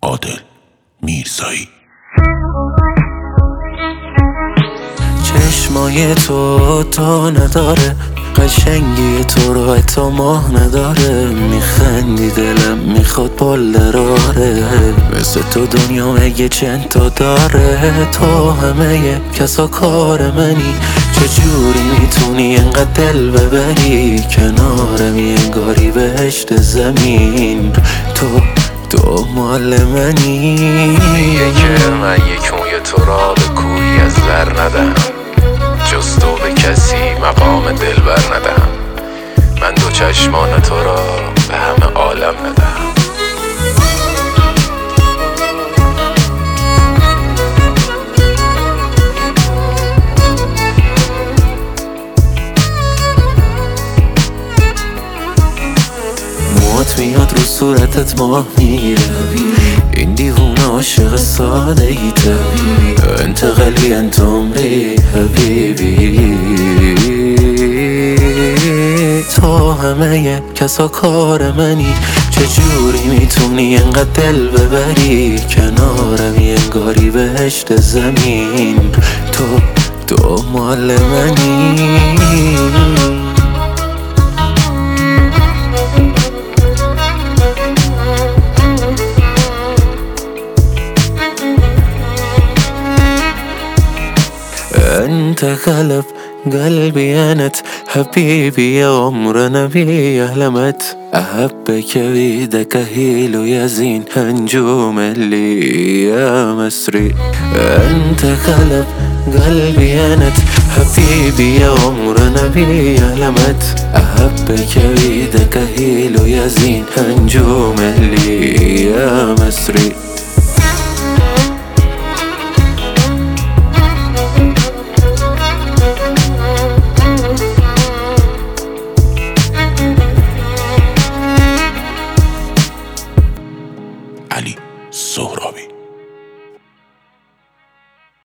عادل میرزایی. چشمای تو نداره، قشنگی تو رو حتی ماه نداره. میخندی دلم میخواد بالدراره، مثل تو دنیا مگه چند تا داره. تو همه کسا کار منی، چجوری میتونی انقدر دل ببری؟ کنارمی انگاری بهشت زمین، تو مال منی. میگه که من یک موی تو را به کوی از زر ندهم، جز تو به کسی مقام دلبر ندهم. من دو چشمان تو را به همه عالم ندهم. موات میاد رو صورتت ماه میگیره، این دیوونه عاشق سادگیته. انت قلبی انت عمری حبیبی، تو همه کسا کار منی، چجوری میتونی انقدر دل ببری؟ کنارمی انگاری بهشت زمین، تو مال منی. انت قلبي انت حبيبي يا عمر نبي احلمت احبك بيدك هيل يزين هنجوم اللي يا مسري. انت قلبي انت حبيبي يا عمر نبي احلمت احبك بيدك هيل يزين هنجوم اللي يا مسري. علی سهرابی.